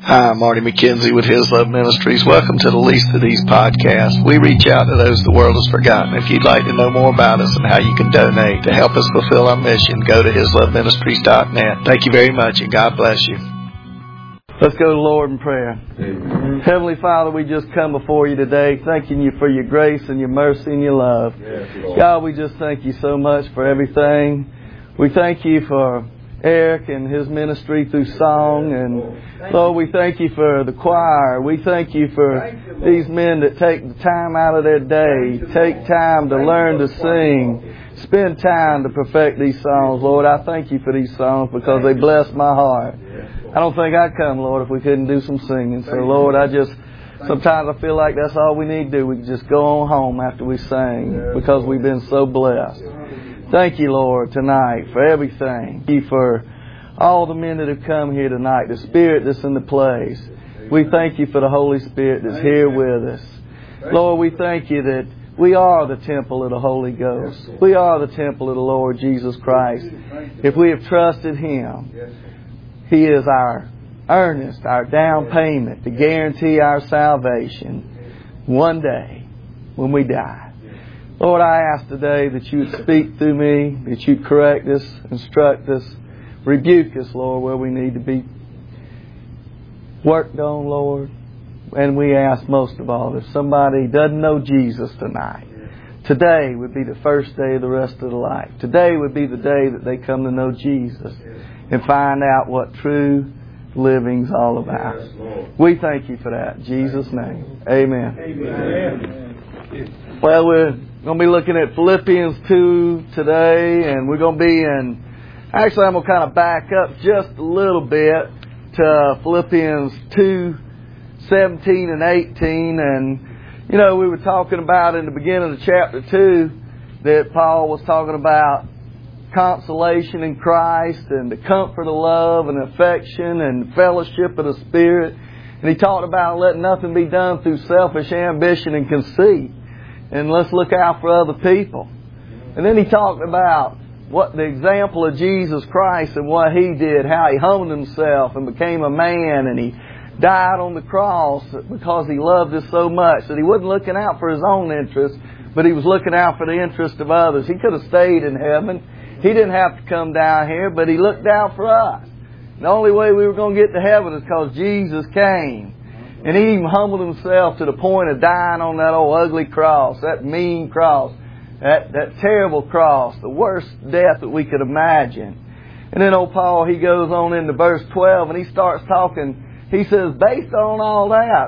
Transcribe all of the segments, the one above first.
Hi, I'm Marty McKenzie with His Love Ministries. Welcome to the Least of These podcasts. We reach out to those the world has forgotten. If you'd like to know more about us and how you can donate to help us fulfill our mission, go to HisLoveMinistries.net. Thank you very much, and God bless you. Let's go to the Lord in prayer. Amen. Heavenly Father, we just come before you today, thanking you for your grace and your mercy and your love. Yes, God, we just thank you so much for everything. We thank you for Eric and his ministry through song, and Lord, we thank you for the choir. We thank you for these men that take the time out of their day, take time to learn to sing, spend time to perfect these songs. Lord, I thank you for these songs because they bless my heart. I don't think I'd come, Lord, if we couldn't do some singing. So, Lord, sometimes I feel like that's all we need to do. We can just go on home after we sing because we've been so blessed. Thank you, Lord, tonight for everything. Thank you for all the men that have come here tonight, the Spirit that's in the place. We thank you for the Holy Spirit that's here with us. Lord, we thank you that we are the temple of the Holy Ghost. We are the temple of the Lord Jesus Christ. If we have trusted Him, He is our earnest, our down payment to guarantee our salvation one day when we die. Lord, I ask today that you would speak through me, that you'd correct us, instruct us, rebuke us, Lord, where we need to be worked on, Lord. And we ask most of all, if somebody doesn't know Jesus tonight, today would be the first day of the rest of their life. Today would be the day that they come to know Jesus and find out what true living's all about. We thank you for that. In Jesus' name. Amen. Amen. Well, we're going to be looking at Philippians 2 today, and we're going to be in... Actually, I'm going to kind of back up just a little bit to Philippians 2, 17 and 18. And, you know, we were talking about in the beginning of chapter 2 that Paul was talking about consolation in Christ and the comfort of love and affection and fellowship of the Spirit. And he talked about letting nothing be done through selfish ambition and conceit. And let's look out for other people. And then he talked about what the example of Jesus Christ and what He did, how He humbled Himself and became a man, and He died on the cross because He loved us so much that He wasn't looking out for His own interest, but He was looking out for the interest of others. He could have stayed in heaven. He didn't have to come down here, but He looked out for us. The only way we were going to get to heaven is because Jesus came. And He even humbled Himself to the point of dying on that old ugly cross, that mean cross, that terrible cross, the worst death that we could imagine. And then old Paul, he goes on into verse 12 and he starts talking. He says, based on all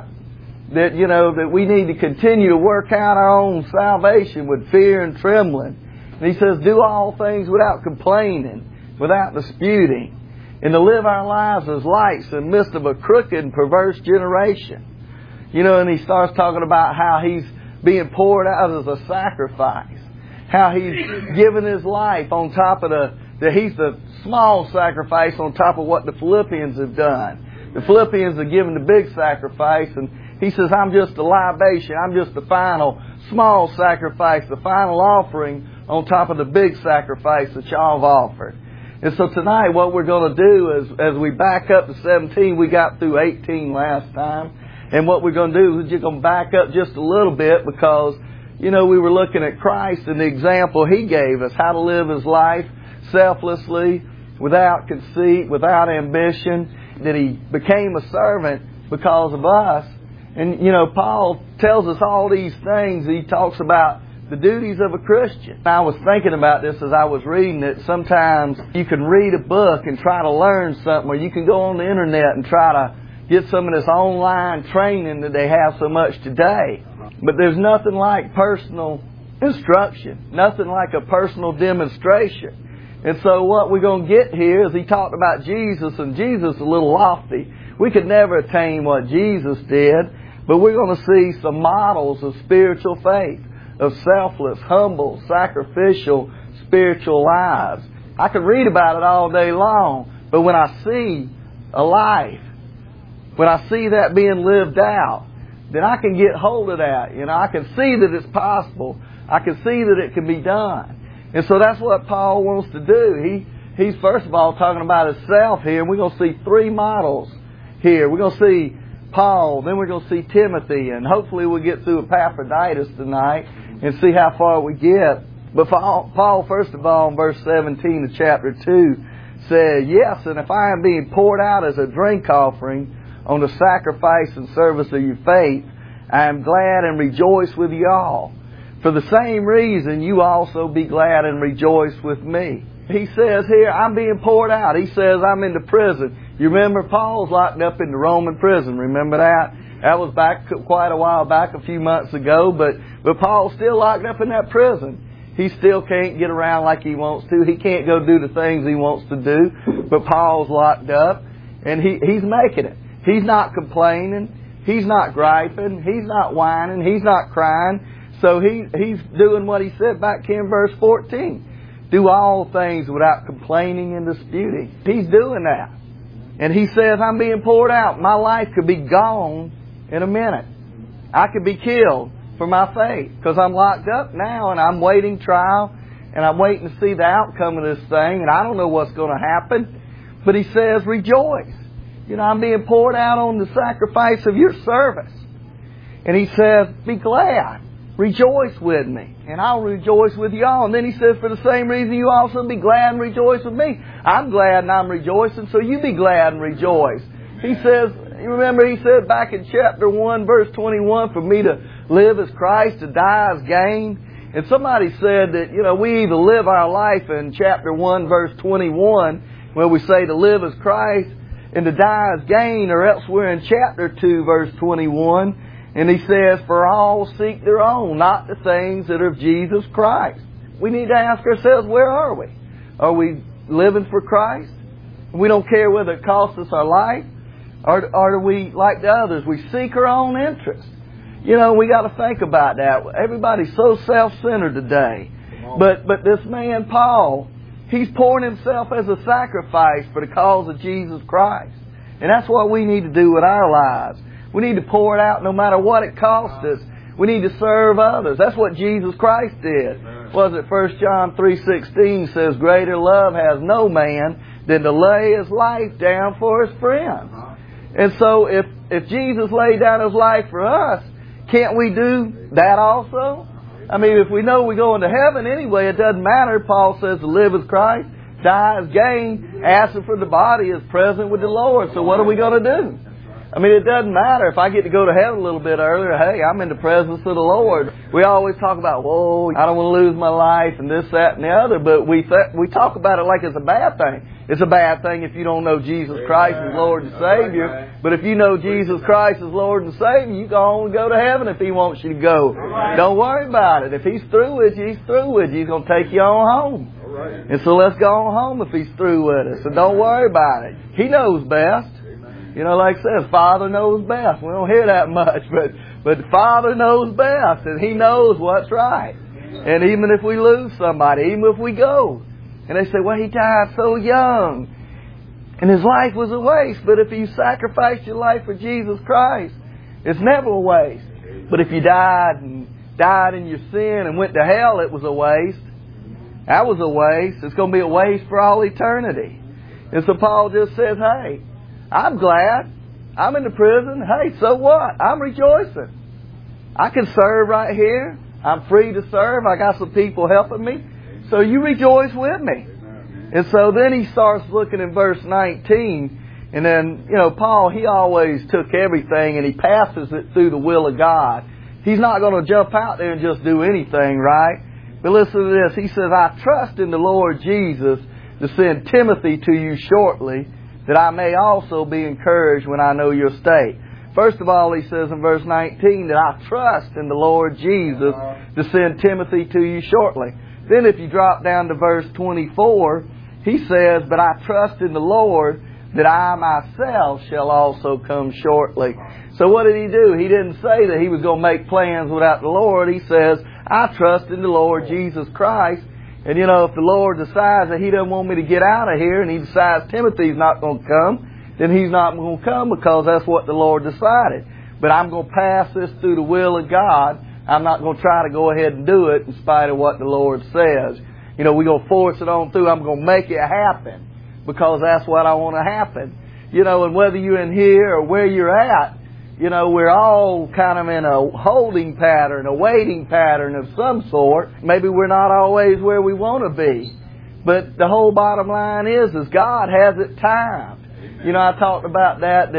that, you know, that we need to continue to work out our own salvation with fear and trembling. And he says, do all things without complaining, without disputing, and to live our lives as lights in the midst of a crooked and perverse generation. You know, and he starts talking about how he's being poured out as a sacrifice. How he's given his life on top of that he's the small sacrifice on top of what the Philippians have done. The Philippians have given the big sacrifice, and he says, I'm just a libation. I'm just the final small sacrifice, the final offering on top of the big sacrifice that y'all have offered. And so tonight what we're going to do is, as we back up to 17, we got through 18 last time. And what we're going to do is just going to back up just a little bit because, you know, we were looking at Christ and the example He gave us, how to live His life selflessly, without conceit, without ambition, that He became a servant because of us. And, you know, Paul tells us all these things. He talks about the duties of a Christian. I was thinking about this as I was reading it. Sometimes you can read a book and try to learn something, or you can go on the internet and try to get some of this online training that they have so much today. But there's nothing like personal instruction, nothing like a personal demonstration. And so what we're going to get here is he talked about Jesus, and Jesus is a little lofty. We could never attain what Jesus did, but we're going to see some models of spiritual faith, of selfless, humble, sacrificial, spiritual lives. I could read about it all day long, but when I see a life, when I see that being lived out, then I can get hold of that. You know, I can see that it's possible. I can see that it can be done. And so that's what Paul wants to do. He's first of all talking about himself here, and we're going to see three models here. We're going to see Paul, then we're going to see Timothy, and hopefully we'll get through Epaphroditus tonight and see how far we get. But Paul, first of all, in verse 17 of chapter 2, said, yes, and if I am being poured out as a drink offering on the sacrifice and service of your faith, I am glad and rejoice with you all. For the same reason, you also be glad and rejoice with me. He says here, I'm being poured out. He says, I'm in the prison. You remember Paul's locked up in the Roman prison. Remember that? That was back quite a while back, a few months ago. But Paul's still locked up in that prison. He still can't get around like he wants to. He can't go do the things he wants to do. But Paul's locked up, and he's making it. He's not complaining. He's not griping. He's not whining. He's not crying. So he's doing what he said back here in verse 14. Do all things without complaining and disputing. He's doing that. And he says, I'm being poured out. My life could be gone in a minute. I could be killed for my faith because I'm locked up now and I'm waiting trial and I'm waiting to see the outcome of this thing and I don't know what's going to happen. But he says, rejoice. You know, I'm being poured out on the sacrifice of your service. And he says, be glad. Rejoice with me, and I'll rejoice with y'all. And then he says, for the same reason, you also be glad and rejoice with me. I'm glad and I'm rejoicing, so you be glad and rejoice. Amen. He says, you remember he said back in chapter 1, verse 21, for me to live as Christ, to die as gain. And somebody said that, you know, we either live our life in chapter 1, verse 21, where we say to live as Christ and to die as gain, or else we're in chapter 2, verse 21, and he says, for all seek their own, not the things that are of Jesus Christ. We need to ask ourselves, where are we? Are we living for Christ? We don't care whether it costs us our life, or are we like the others? We seek our own interest. You know, we got to think about that. Everybody's so self-centered today. But this man, Paul, he's pouring himself as a sacrifice for the cause of Jesus Christ. And that's what we need to do with our lives. We need to pour it out no matter what it costs us. We need to serve others. That's what Jesus Christ did. Was it 1 John 3:16 says, greater love has no man than to lay his life down for his friends. And so if Jesus laid down his life for us, can't we do that also? I mean, if we know we're going to heaven anyway, it doesn't matter. Paul says to live as Christ, die as gain, absent from the body is present with the Lord. So what are we going to do? I mean, it doesn't matter if I get to go to heaven a little bit earlier. Hey, I'm in the presence of the Lord. We always talk about, whoa, I don't want to lose my life and this, that, and the other. But we talk about it like it's a bad thing. It's a bad thing if you don't know Jesus Christ as Lord and Savior. But if you know Jesus Christ as Lord and Savior, you go on and go to heaven if He wants you to go. Don't worry about it. If He's through with you, He's through with you. He's going to take you on home. And so let's go on home if He's through with us. So don't worry about it. He knows best. You know, like it says, Father knows best. We don't hear that much, but the Father knows best, and He knows what's right. And even if we lose somebody, even if we go, and they say, well, he died so young, and his life was a waste. But if you sacrificed your life for Jesus Christ, it's never a waste. But if you died in your sin and went to hell, it was a waste. That was a waste. It's going to be a waste for all eternity. And so Paul just says, hey, I'm glad. I'm in the prison. Hey, so what? I'm rejoicing. I can serve right here. I'm free to serve. I got some people helping me. So you rejoice with me. And so then he starts looking in verse 19. And then, you know, Paul, he always took everything and he passes it through the will of God. He's not going to jump out there and just do anything, right? But listen to this. He says, I trust in the Lord Jesus to send Timothy to you shortly, that I may also be encouraged when I know your state. First of all, he says in verse 19 that I trust in the Lord Jesus to send Timothy to you shortly. Then if you drop down to verse 24, he says, but I trust in the Lord that I myself shall also come shortly. So what did he do? He didn't say that he was going to make plans without the Lord. He says, I trust in the Lord Jesus Christ. And you know, if the Lord decides that He doesn't want me to get out of here and He decides Timothy's not going to come, then he's not going to come because that's what the Lord decided. But I'm going to pass this through the will of God. I'm not going to try to go ahead and do it in spite of what the Lord says. You know, we're going to force it on through. I'm going to make it happen because that's what I want to happen. and whether you're in here or where you're at, we're all kind of in a holding pattern, a waiting pattern of some sort. Maybe we're not always where we want to be. But the whole bottom line is God has it timed. I talked about that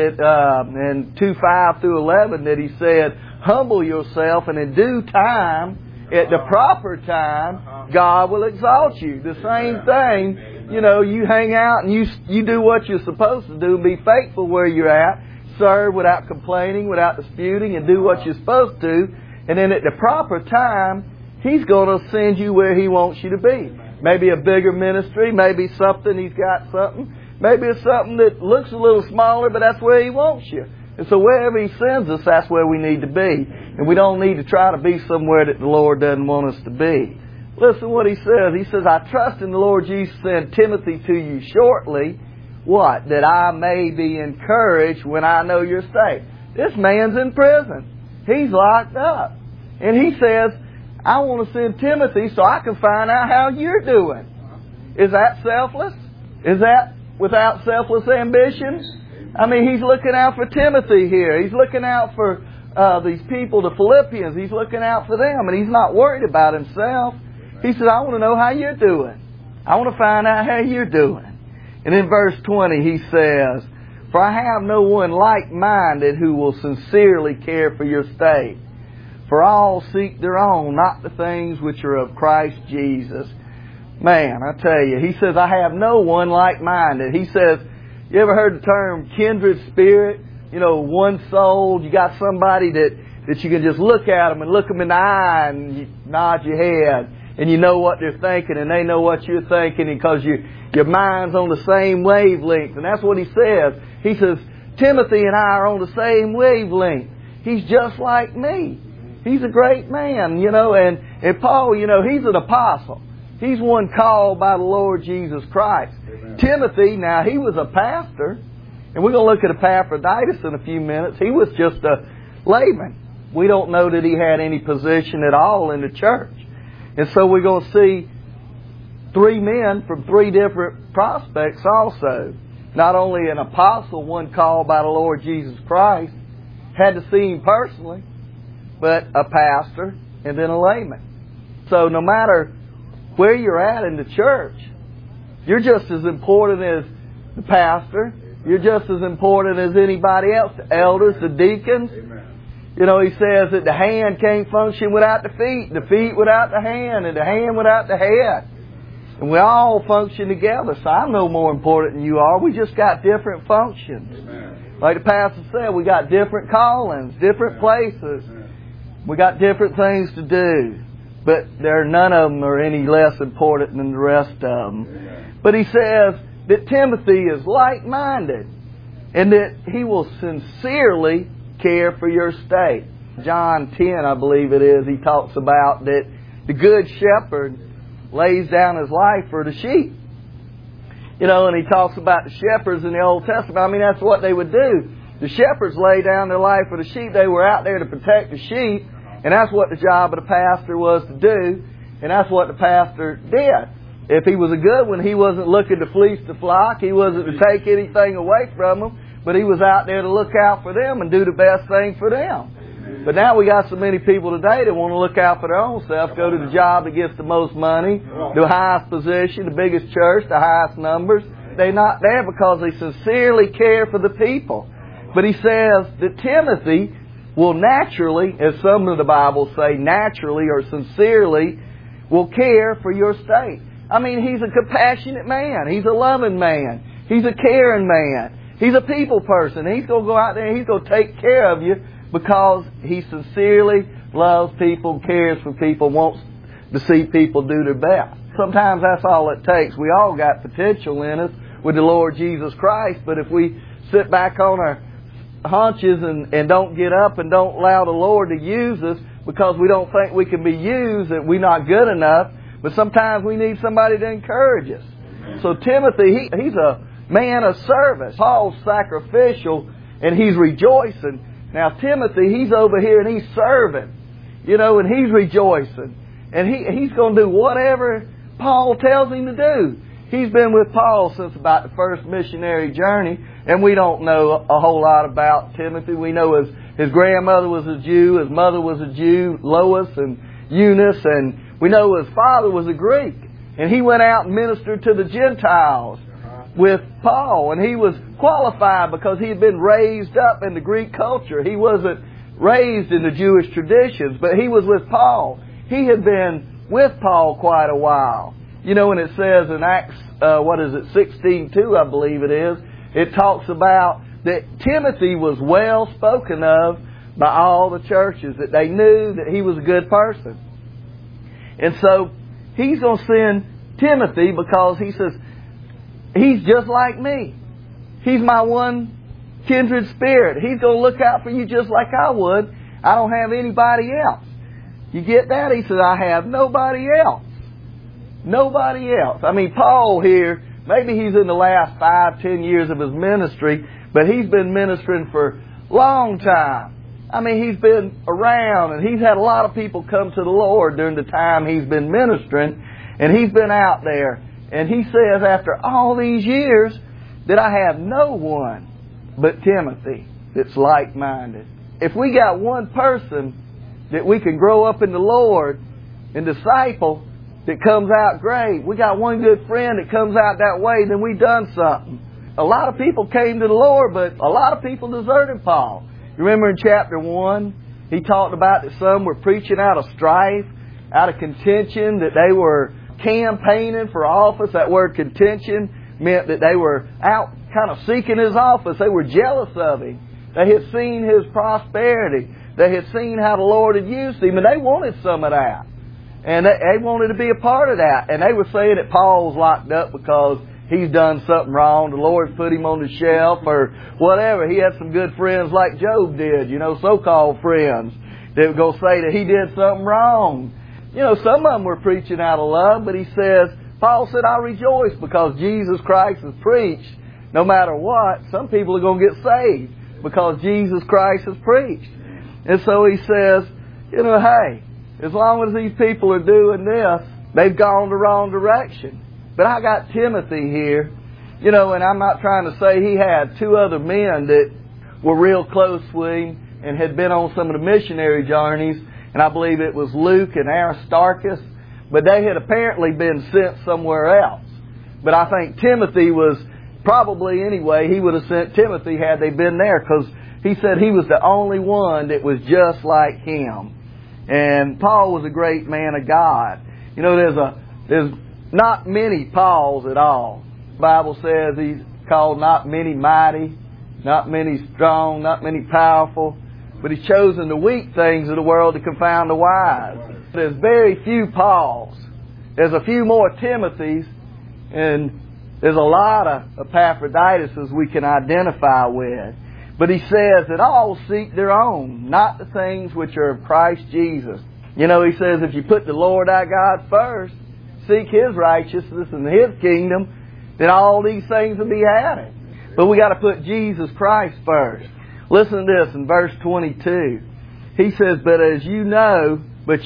in 2:5 through 11, that He said, humble yourself, and in due time, at the proper time, God will exalt you. The same thing, you hang out and you do what you're supposed to do, be faithful where you're at, serve without complaining, without disputing, and do what you're supposed to. And then at the proper time, He's going to send you where He wants you to be. Maybe a bigger ministry, maybe something, He's got something. Maybe it's something that looks a little smaller, but that's where He wants you. And so wherever He sends us, that's where we need to be. And we don't need to try to be somewhere that the Lord doesn't want us to be. Listen what He says. He says, I trust in the Lord Jesus, send Timothy to you shortly. What? That I may be encouraged when I know your state. This man's in prison. He's locked up. And he says, I want to send Timothy so I can find out how you're doing. Is that selfless? Is that without selfless ambition? I mean, he's looking out for Timothy here. He's looking out for these people, the Philippians. He's looking out for them, and he's not worried about himself. He says, I want to know how you're doing. I want to find out how you're doing. And in verse 20 he says, for I have no one like-minded who will sincerely care for your state. For all seek their own, not the things which are of Christ Jesus. Man, I tell you, he says, I have no one like-minded. He says, you ever heard the term kindred spirit? One soul. You got somebody that you can just look at them and look them in the eye and you nod your head. And you know what they're thinking and they know what you're thinking because your mind's on the same wavelength. And that's what he says. He says, Timothy and I are on the same wavelength. He's just like me. He's a great man, and Paul, he's an apostle. He's one called by the Lord Jesus Christ. Amen. Timothy, now he was a pastor, and we're going to look at Epaphroditus in a few minutes. He was just a layman. We don't know that he had any position at all in the church. And so we're going to see three men from three different prospects also. Not only an apostle, one called by the Lord Jesus Christ, had to see him personally, but a pastor and then a layman. So no matter where you're at in the church, you're just as important as the pastor. You're just as important as anybody else, the elders, the deacons. Amen. He says that the hand can't function without the feet without the hand, and the hand without the head. And we all function together. So I'm no more important than you are. We just got different functions. Amen. Like the pastor said, we got different callings, different places. We got different things to do. But none of them are any less important than the rest of them. Amen. But he says that Timothy is like-minded and that he will sincerely care for your state. John 10, I believe it is, he talks about that the good shepherd lays down his life for the sheep. And he talks about the shepherds in the Old Testament. I mean, that's what they would do. The shepherds lay down their life for the sheep. They were out there to protect the sheep. And that's what the job of the pastor was to do. And that's what the pastor did. If he was a good one, he wasn't looking to fleece the flock. He wasn't to take anything away from them. But he was out there to look out for them and do the best thing for them. But now we got so many people today that want to look out for their own self, go to the job that gets the most money, the highest position, the biggest church, the highest numbers. They're not there because they sincerely care for the people. But he says that Timothy will naturally, as some of the Bibles say, naturally or sincerely, will care for your state. I mean, he's a compassionate man. He's a loving man. He's a caring man. He's a people person. He's going to go out there and he's going to take care of you because he sincerely loves people, cares for people, wants to see people do their best. Sometimes that's all it takes. We all got potential in us with the Lord Jesus Christ, but if we sit back on our hunches and don't get up and don't allow the Lord to use us because we don't think we can be used, that we're not good enough, but sometimes we need somebody to encourage us. So Timothy, he's a man of service. Paul's sacrificial and he's rejoicing. Now Timothy, he's over here and he's serving, and he's rejoicing. And he's going to do whatever Paul tells him to do. He's been with Paul since about the first missionary journey, and we don't know a whole lot about Timothy. We know his grandmother was a Jew, his mother was a Jew, Lois and Eunice, and we know his father was a Greek. And he went out and ministered to the Gentiles with Paul, and he was qualified because he had been raised up in the Greek culture. He wasn't raised in the Jewish traditions, but he was with Paul. He had been with Paul quite a while. You know, when it says in Acts, 16:2, I believe it is, it talks about that Timothy was well spoken of by all the churches, that they knew that he was a good person. And so he's going to send Timothy because he says, he's just like me. He's my one kindred spirit. He's going to look out for you just like I would. I don't have anybody else. You get that? He says, I have nobody else. Nobody else. I mean, Paul here, maybe he's in the last 5-10 years of his ministry, but he's been ministering for a long time. I mean, he's been around, and he's had a lot of people come to the Lord during the time he's been ministering, and he's been out there. And he says, after all these years, that I have no one but Timothy that's like-minded. If we got one person that we can grow up in the Lord and disciple that comes out great, we got one good friend that comes out that way, then we've done something. A lot of people came to the Lord, but a lot of people deserted Paul. You remember in chapter 1, he talked about that some were preaching out of strife, out of contention, that they were campaigning for office. That word contention meant that they were out kind of seeking his office. They were jealous of him. They had seen his prosperity. They had seen how the Lord had used him, and they wanted some of that. And they wanted to be a part of that. And they were saying that Paul was locked up because he's done something wrong. The Lord put him on the shelf or whatever. He had some good friends like Job did, you know, so-called friends that would go say that he did something wrong. You know, some of them were preaching out of love, but he says, Paul said, I rejoice because Jesus Christ is preached. No matter what, some people are going to get saved because Jesus Christ is preached. And so he says, you know, hey, as long as these people are doing this, they've gone the wrong direction. But I got Timothy here, you know, and I'm not trying to say he had two other men that were real close with him and had been on some of the missionary journeys, and I believe it was Luke and Aristarchus, but they had apparently been sent somewhere else. But I think Timothy was probably, anyway, he would have sent Timothy had they been there, because he said he was the only one that was just like him. And Paul was a great man of God. You know, there's not many Pauls at all. The Bible says he's called not many mighty, not many strong, not many powerful, but he's chosen the weak things of the world to confound the wise. There's very few Pauls. There's a few more Timothys, and there's a lot of Epaphroditus we can identify with. But he says that all seek their own, not the things which are of Christ Jesus. You know, he says if you put the Lord our God first, seek His righteousness and His kingdom, then all these things will be added. But we got to put Jesus Christ first. Listen to this in verse 22. He says, but you know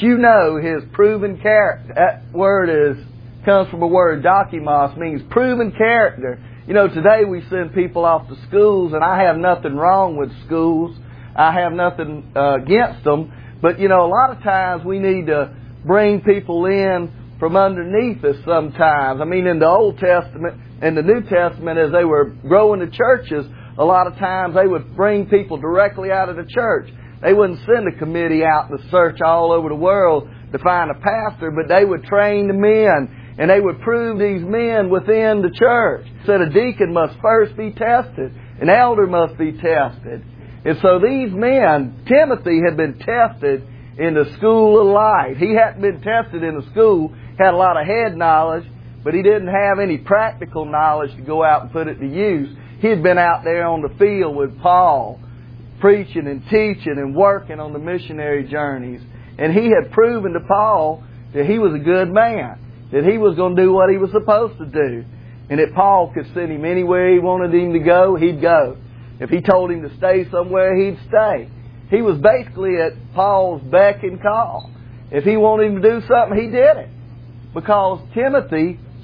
His proven character. That word comes from a word, dokimos, means proven character. You know, today we send people off to schools, and I have nothing wrong with schools. I have nothing against them. But, you know, a lot of times we need to bring people in from underneath us sometimes. I mean, in the Old Testament and the New Testament, as they were growing the churches, a lot of times they would bring people directly out of the church. They wouldn't send a committee out to search all over the world to find a pastor, but they would train the men, and they would prove these men within the church. Said a deacon must first be tested. An elder must be tested. And so these men, Timothy had been tested in the school of life. He hadn't been tested in the school, had a lot of head knowledge, but he didn't have any practical knowledge to go out and put it to use. He had been out there on the field with Paul, preaching and teaching and working on the missionary journeys. And he had proven to Paul that he was a good man, that he was going to do what he was supposed to do, and that Paul could send him anywhere he wanted him to go, he'd go. If he told him to stay somewhere, he'd stay. He was basically at Paul's beck and call. If he wanted him to do something, he did it. Because Timothy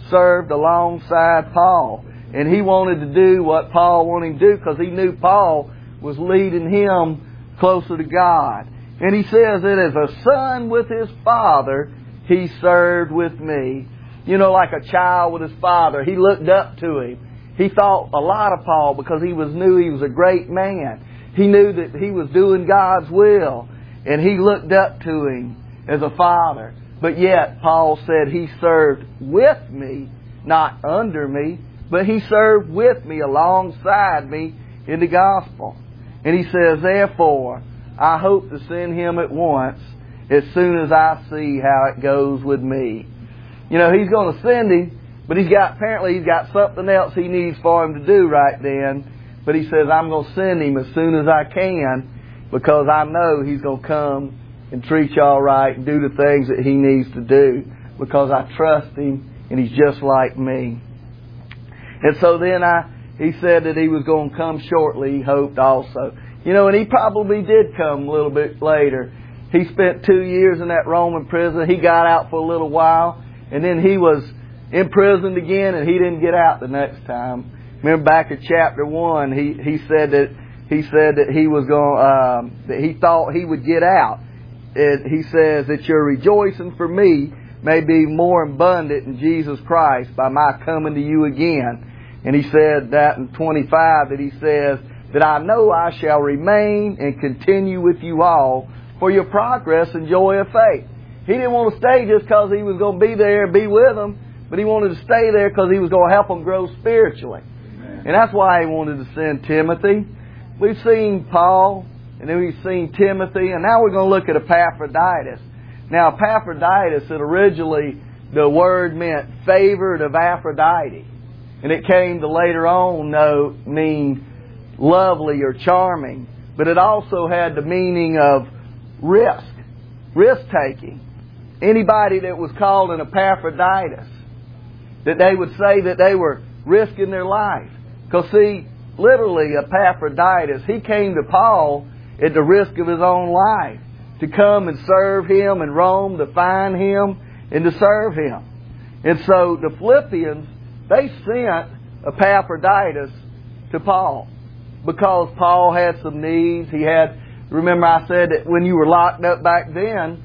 served alongside Paul. And he wanted to do what Paul wanted him to do because he knew Paul was leading him closer to God. And he says that as a son with his father, he served with me. You know, like a child with his father. He looked up to him. He thought a lot of Paul because knew he was a great man. He knew that he was doing God's will. And he looked up to him as a father. But yet, Paul said he served with me, not under me, but he served with me, alongside me in the gospel. And he says, therefore, I hope to send him at once as soon as I see how it goes with me. You know, he's going to send him, but apparently he's got something else he needs for him to do right then. But he says, I'm going to send him as soon as I can because I know he's going to come and treat you all right and do the things that he needs to do because I trust him and he's just like me. And so then he said that he was going to come shortly, he hoped also. You know, and he probably did come a little bit later. He spent 2 years in that Roman prison. He got out for a little while, and then he was imprisoned again, and he didn't get out the next time. Remember back in chapter 1, he said that he was going that he thought he would get out. He says that your rejoicing for me may be more abundant in Jesus Christ by my coming to you again. And he said that in 25, that he says that I know I shall remain and continue with you all for your progress and joy of faith. He didn't want to stay just because he was going to be there and be with them, but he wanted to stay there because he was going to help them grow spiritually. Amen. And that's why he wanted to send Timothy. We've seen Paul, and then we've seen Timothy, and now we're going to look at Epaphroditus. Now, Epaphroditus, it originally, the word meant favored of Aphrodite. And it came to later on mean lovely or charming. But it also had the meaning of risk-taking. Anybody that was called an Epaphroditus, that they would say that they were risking their life. Because see, literally Epaphroditus, he came to Paul at the risk of his own life to come and serve him in Rome, to find him and to serve him. And so the Philippians, they sent Epaphroditus to Paul because Paul had some needs. Remember I said that when you were locked up back then,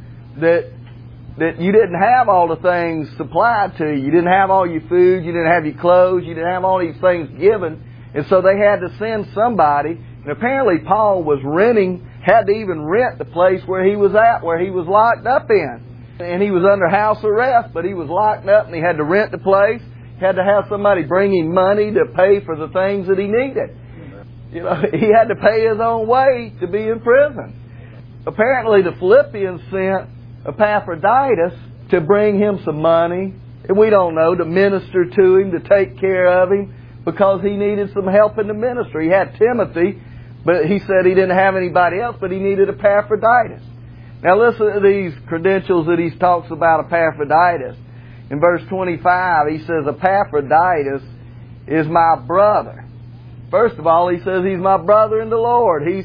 that you didn't have all the things supplied to you. You didn't have all your food, you didn't have your clothes, you didn't have all these things given. And so they had to send somebody. And apparently Paul had to even rent the place where he was at, where he was locked up in. And he was under house arrest, but he was locked up and he had to rent the place. Had to have somebody bring him money to pay for the things that he needed. You know, he had to pay his own way to be in prison. Apparently the Philippians sent Epaphroditus to bring him some money, and we don't know, to minister to him, to take care of him, because he needed some help in the ministry. He had Timothy, but he said he didn't have anybody else, but he needed Epaphroditus. Now listen to these credentials that he talks about Epaphroditus. In verse 25, he says, Epaphroditus is my brother. First of all, he says he's my brother in the Lord. He's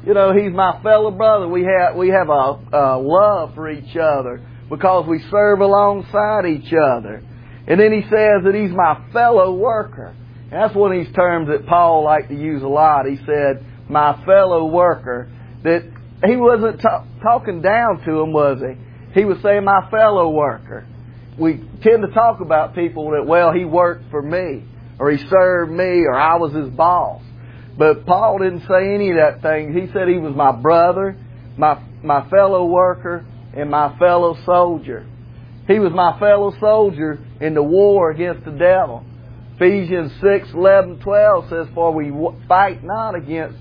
my fellow brother. We have a love for each other because we serve alongside each other. And then he says that he's my fellow worker. And that's one of these terms that Paul liked to use a lot. He said, my fellow worker. That he wasn't talking down to him, was he? He was saying my fellow worker. We tend to talk about people that, well, he worked for me, or he served me, or I was his boss. But Paul didn't say any of that thing. He said he was my brother, my fellow worker, and my fellow soldier. He was my fellow soldier in the war against the devil. Ephesians 6:11-12 says, for we fight not against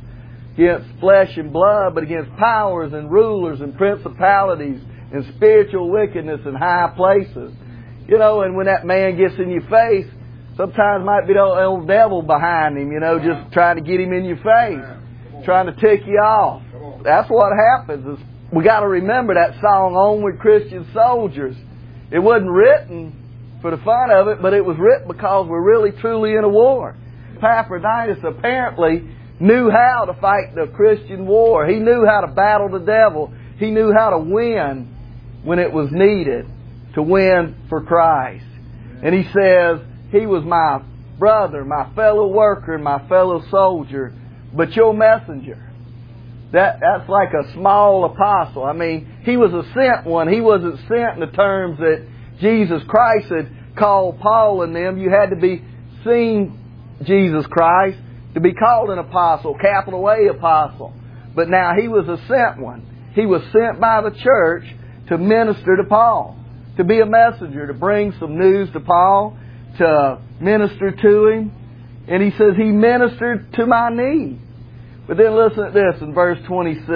flesh and blood, but against powers and rulers and principalities and spiritual wickedness in high places. You know, and when that man gets in your face, sometimes might be the old devil behind him, just trying to get him in your face, trying to tick you off. That's what happens. We got to remember that song, Onward Christian Soldiers. It wasn't written for the fun of it, but it was written because we're really truly in a war. Epaphroditus apparently knew how to fight the Christian war. He knew how to battle the devil. He knew how to win when it was needed, to win for Christ. And he says, he was my brother, my fellow worker, and my fellow soldier, but your messenger. That's like a small apostle. I mean, he was a sent one. He wasn't sent in the terms that Jesus Christ had called Paul and them. You had to be seen Jesus Christ to be called an apostle, capital A apostle. But now he was a sent one. He was sent by the church to minister to Paul, to be a messenger, to bring some news to Paul, to minister to him. And he says he ministered to my need. But then listen to this in verse 26.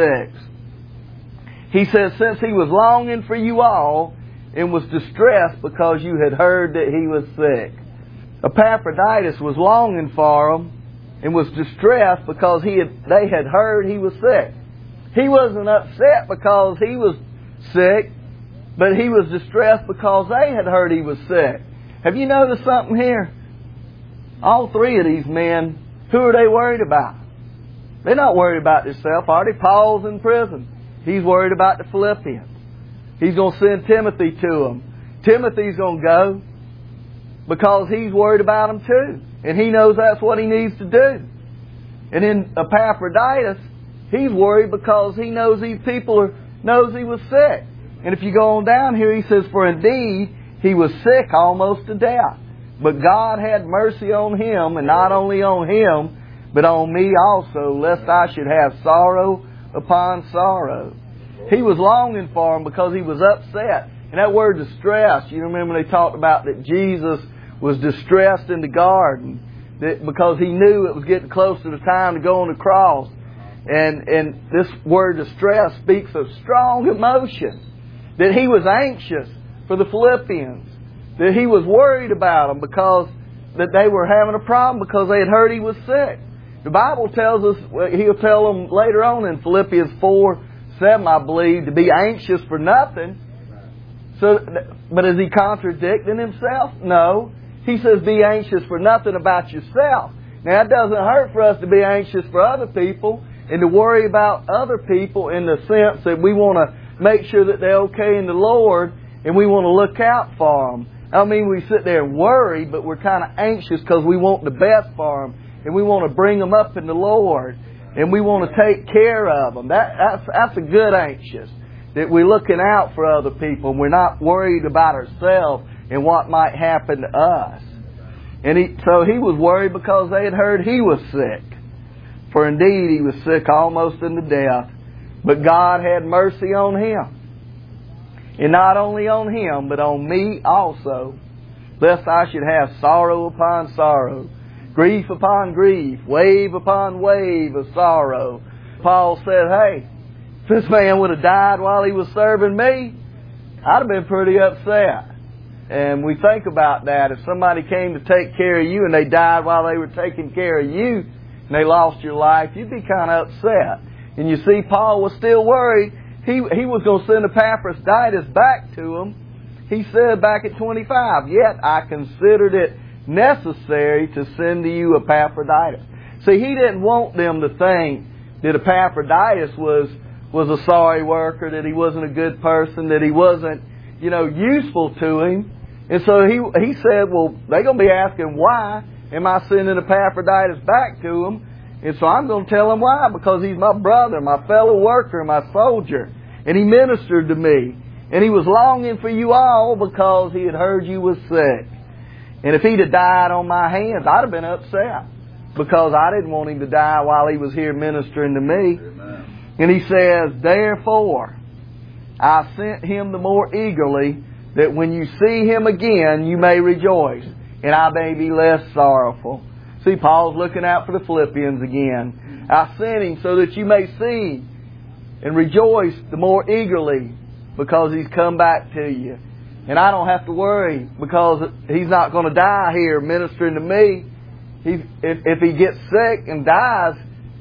He says, since he was longing for you all and was distressed because you had heard that he was sick. Epaphroditus was longing for him and was distressed because they had heard he was sick. He wasn't upset because he was sick, but he was distressed because they had heard he was sick. Have you noticed something here? All three of these men, who are they worried about? They're not worried about themselves, are they? Paul's in prison. He's worried about the Philippians. He's going to send Timothy to them. Timothy's going to go because he's worried about them too. And he knows that's what he needs to do. And then Epaphroditus, he's worried because he knows these people knows he was sick. And if you go on down here, he says, for indeed he was sick almost to death. But God had mercy on him, and not only on him, but on me also, lest I should have sorrow upon sorrow. He was longing for him because he was upset. And that word distress, you remember they talked about that Jesus was distressed in the garden because he knew it was getting close to the time to go on the cross. And this word distress speaks of strong emotion. That he was anxious for the Philippians. That he was worried about them because that they were having a problem because they had heard he was sick. The Bible tells us, he'll tell them later on in Philippians 4:7, I believe, to be anxious for nothing. But is he contradicting himself? No. He says be anxious for nothing about yourself. Now it doesn't hurt for us to be anxious for other people and to worry about other people in the sense that we want to make sure that they're okay in the Lord and we want to look out for them. I don't mean we sit there and worry, but we're kind of anxious because we want the best for them and we want to bring them up in the Lord and we want to take care of them. That's a good anxious. That we're looking out for other people and we're not worried about ourselves and what might happen to us. And so he was worried because they had heard he was sick. For indeed he was sick almost unto death. But God had mercy on him. And not only on him, but on me also, lest I should have sorrow upon sorrow, grief upon grief, wave upon wave of sorrow. Paul said, hey, if this man would have died while he was serving me, I'd have been pretty upset. And we think about that. If somebody came to take care of you and they died while they were taking care of you and they lost your life, you'd be kind of upset. And you see, Paul was still worried. He was going to send Epaphroditus back to him. He said back at 25, yet I considered it necessary to send to you Epaphroditus. See, he didn't want them to think that Epaphroditus was a sorry worker, that he wasn't a good person, that he wasn't, useful to him. And so he said, well, they're going to be asking, why am I sending Epaphroditus back to him? And so I'm going to tell him why, because he's my brother, my fellow worker, my soldier. And he ministered to me. And he was longing for you all because he had heard you was sick. And if he'd have died on my hands, I'd have been upset. Because I didn't want him to die while he was here ministering to me. Amen. And he says, therefore, I sent him the more eagerly, that when you see him again, you may rejoice, and I may be less sorrowful. See, Paul's looking out for the Philippians again. I sent him so that you may see and rejoice the more eagerly, because he's come back to you. And I don't have to worry, because he's not going to die here ministering to me. If he gets sick and dies,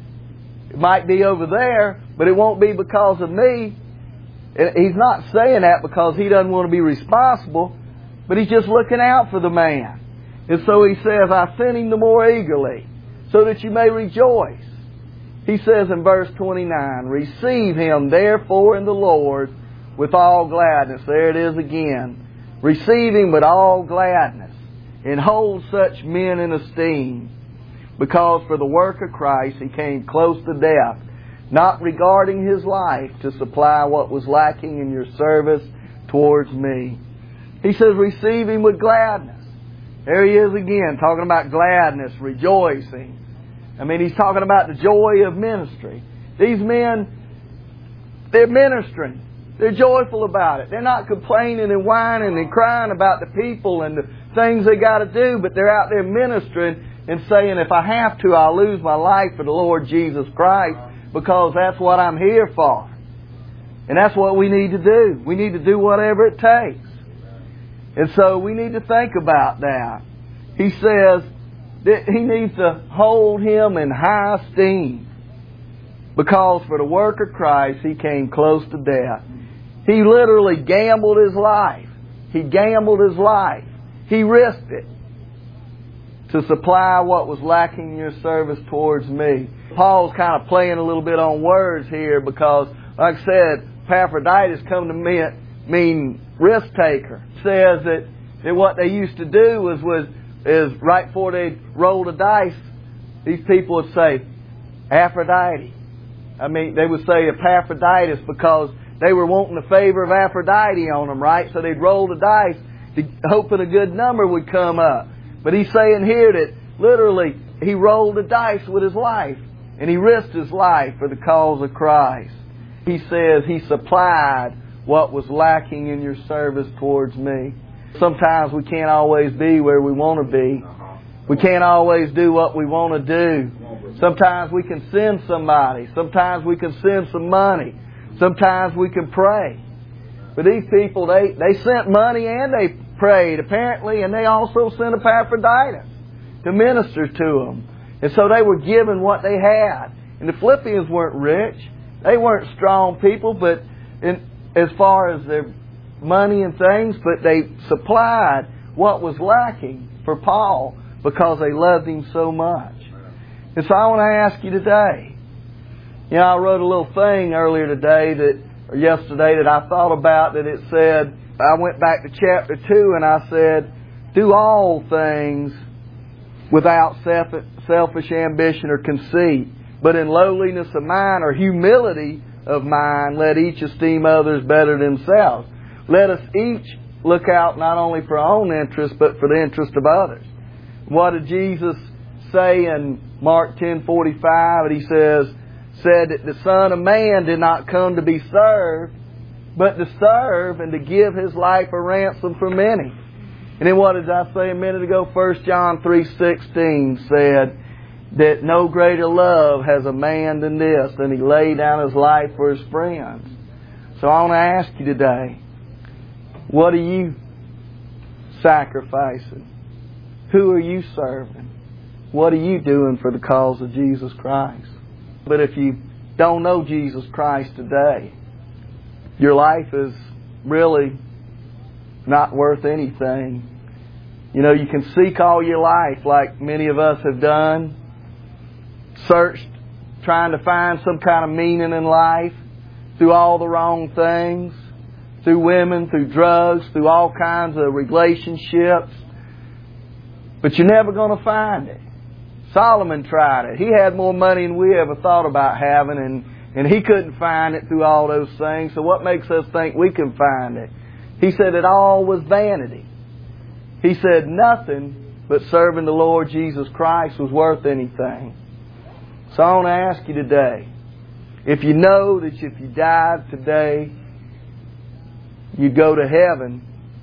it might be over there, but it won't be because of me. He's not saying that because he doesn't want to be responsible, but he's just looking out for the man. And so he says, I sent him the more eagerly, so that you may rejoice. He says in verse 29, receive him therefore in the Lord with all gladness. There it is again. Receive him with all gladness. and hold such men in esteem, because for the work of Christ He came close to death, not regarding His life, to supply what was lacking in your service towards me. He says, receive Him with gladness. There He is again, talking about gladness, rejoicing. I mean, He's talking about the joy of ministry. These men, they're ministering. They're joyful about it. They're not complaining and whining and crying about the people and the things they got to do, but they're out there ministering and saying, if I have to, I'll lose my life for the Lord Jesus Christ, because that's what I'm here for. And that's what we need to do. We need to do whatever it takes. And so we need to think about that. He says that he needs to hold him in high esteem, because for the work of Christ He came close to death. He literally gambled His life. He gambled His life. He risked it to supply what was lacking in your service towards me. Paul's kind of playing a little bit on words here, because, like I said, Epaphroditus come to mean risk taker. It says that what they used to do is right before they rolled the dice, these people would say, Aphrodite. I mean, they would say Epaphroditus, because they were wanting the favor of Aphrodite on them, right? So they'd roll the dice, hoping a good number would come up. But he's saying here that literally he rolled the dice with his life, and he risked his life for the cause of Christ. He says He supplied what was lacking in your service towards me. Sometimes we can't always be where we want to be. We can't always do what we want to do. Sometimes we can send somebody. Sometimes we can send some money. Sometimes we can pray. But these people, they sent money and they prayed, apparently, and they also sent Epaphroditus to minister to them. And so they were given what they had. And the Philippians weren't rich. They weren't strong people, but as far as their money and things, but they supplied what was lacking for Paul, because they loved him so much. And so I want to ask you today, I wrote a little thing earlier today yesterday that I thought about, that it said, I went back to chapter 2 and I said, do all things without selfish ambition or conceit, but in lowliness of mind or humility of mind, let each esteem others better than themselves. Let us each look out not only for our own interest, but for the interest of others. What did Jesus say in Mark 10:45? He said that the Son of Man did not come to be served, but to serve and to give His life a ransom for many. And then what did I say a minute ago? 1 John 3:16 said that no greater love has a man than this, than he laid down his life for his friends. So I want to ask you today, what are you sacrificing? Who are you serving? What are you doing for the cause of Jesus Christ? But if you don't know Jesus Christ today, your life is really not worth anything. You can seek all your life, like many of us have done, searched, trying to find some kind of meaning in life through all the wrong things, through women, through drugs, through all kinds of relationships. But you're never going to find it. Solomon tried it. He had more money than we ever thought about having, and he couldn't find it through all those things. So what makes us think we can find it? He said it all was vanity. He said nothing but serving the Lord Jesus Christ was worth anything. So I want to ask you today, if you know that if you died today, you'd go to heaven,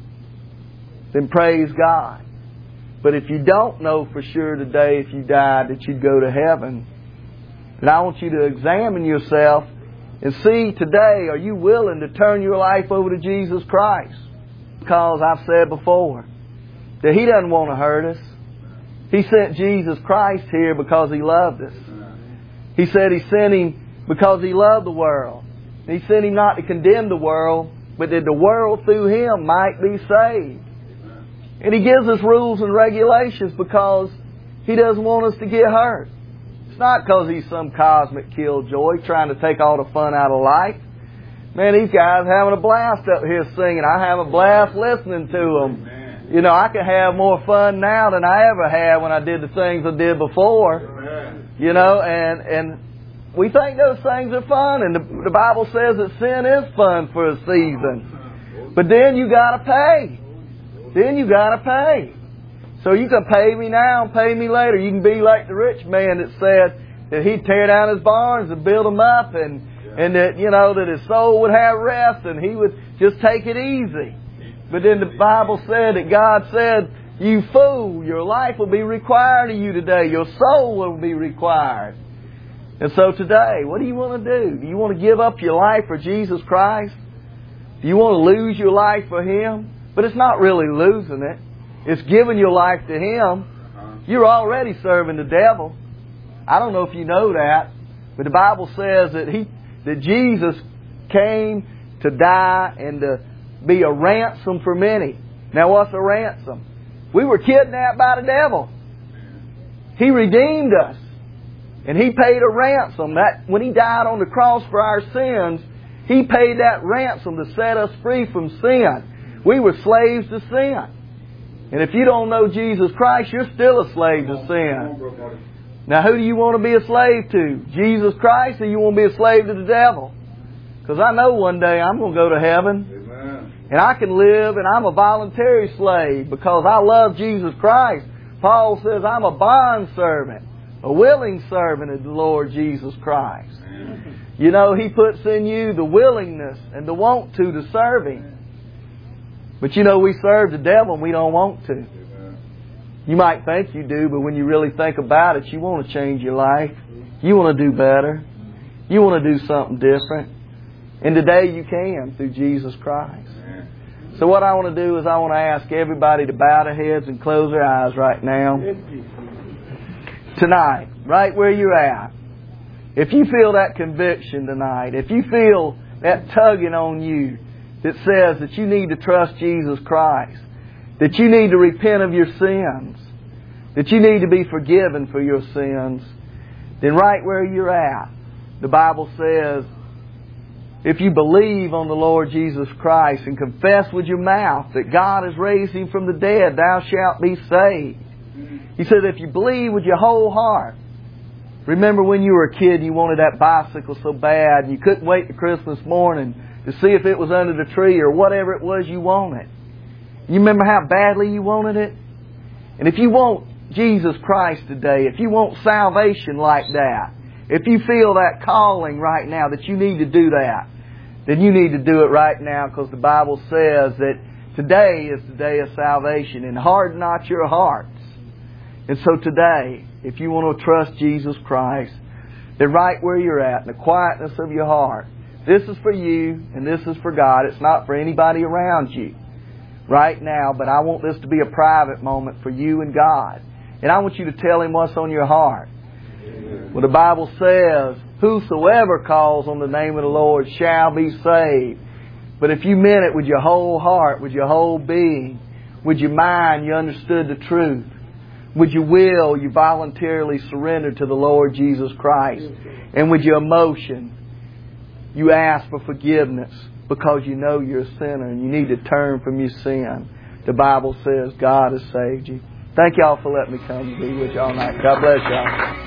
then praise God. But if you don't know for sure today, if you died, that you'd go to heaven, then I want you to examine yourself and see today, are you willing to turn your life over to Jesus Christ? Because I've said before that He doesn't want to hurt us. He sent Jesus Christ here because He loved us. He said He sent Him because He loved the world. He sent Him not to condemn the world, but that the world through Him might be saved. And He gives us rules and regulations because He doesn't want us to get hurt. It's not because He's some cosmic killjoy trying to take all the fun out of life. Man, these guys having a blast up here singing. I have a blast listening to them. You know, I can have more fun now than I ever had when I did the things I did before. You know, and we think those things are fun, and the Bible says that sin is fun for a season. But then you got to pay. Then you got to pay. So you can pay me now and pay me later. You can be like the rich man that said that he'd tear down his barns and build them up, and that, you know, that his soul would have rest and he would just take it easy. But then the Bible said that God said, you fool, your life will be required of you today. Your soul will be required. And so today, what do you want to do? Do you want to give up your life for Jesus Christ? Do you want to lose your life for Him? But it's not really losing it. It's giving your life to Him. You're already serving the devil. I don't know if you know that, but the Bible says that Jesus came to die and to be a ransom for many. Now, what's a ransom? We were kidnapped by the devil. He redeemed us. And He paid a ransom. That when He died on the cross for our sins, He paid that ransom to set us free from sin. We were slaves to sin. And if you don't know Jesus Christ, you're still a slave to sin. Now, who do you want to be a slave to? Jesus Christ, or you want to be a slave to the devil? Because I know one day I'm going to go to heaven. Amen. And I can live, and I'm a voluntary slave because I love Jesus Christ. Paul says I'm a bondservant, a willing servant of the Lord Jesus Christ. Amen. You know, He puts in you the willingness and the want to serve Him. But you know, we serve the devil and we don't want to. Amen. You might think you do, but when you really think about it, you want to change your life. You want to do better. You want to do something different. And today you can through Jesus Christ. Amen. So what I want to do is I want to ask everybody to bow their heads and close their eyes right now. Tonight, right where you're at, if you feel that conviction tonight, if you feel that tugging on you that says that you need to trust Jesus Christ, that you need to repent of your sins, that you need to be forgiven for your sins, then right where you're at, the Bible says, if you believe on the Lord Jesus Christ and confess with your mouth that God has raised Him from the dead, thou shalt be saved. He said if you believe with your whole heart. Remember when you were a kid and you wanted that bicycle so bad and you couldn't wait to Christmas morning to see if it was under the tree or whatever it was you wanted. You remember how badly you wanted it? And if you want Jesus Christ today, if you want salvation like that, if you feel that calling right now that you need to do that, then you need to do it right now, because the Bible says that today is the day of salvation, and harden not your hearts. And so today, if you want to trust Jesus Christ, then right where you're at, in the quietness of your heart, this is for you and this is for God. It's not for anybody around you right now, but I want this to be a private moment for you and God. And I want you to tell Him what's on your heart. Well, the Bible says, whosoever calls on the name of the Lord shall be saved. But if you meant it with your whole heart, with your whole being, with your mind, you understood the truth. With your will, you voluntarily surrendered to the Lord Jesus Christ. And with your emotion, you ask for forgiveness because you know you're a sinner and you need to turn from your sin. The Bible says God has saved you. Thank y'all for letting me come and be with y'all tonight. God bless y'all.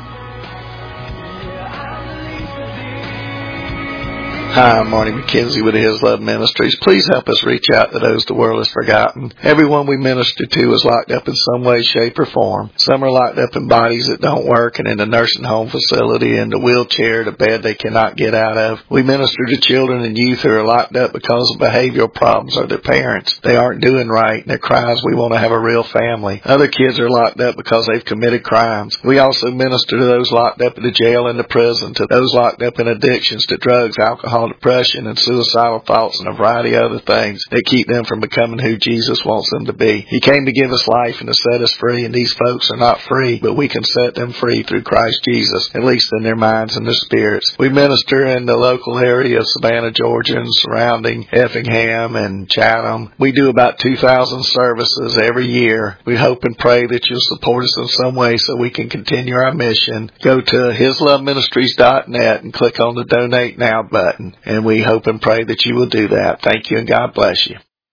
Hi, I'm Marty McKenzie with His Love Ministries. Please help us reach out to those the world has forgotten. Everyone we minister to is locked up in some way, shape, or form. Some are locked up in bodies that don't work and in a nursing home facility, in the wheelchair, the bed they cannot get out of. We minister to children and youth who are locked up because of behavioral problems or their parents. They aren't doing right, and their cries, we want to have a real family. Other kids are locked up because they've committed crimes. We also minister to those locked up in the jail and the prison, to those locked up in addictions to drugs, alcohol, depression, and suicidal thoughts, and a variety of other things that keep them from becoming who Jesus wants them to be. He came to give us life and to set us free, and these folks are not free, but we can set them free through Christ Jesus, at least in their minds and their spirits. We minister in the local area of Savannah, Georgia, and surrounding Effingham and Chatham. We do about 2,000 services every year. We hope and pray that you'll support us in some way so we can continue our mission. Go to hisloveministries.net and click on the Donate Now button. And we hope and pray that you will do that. Thank you, and God bless you.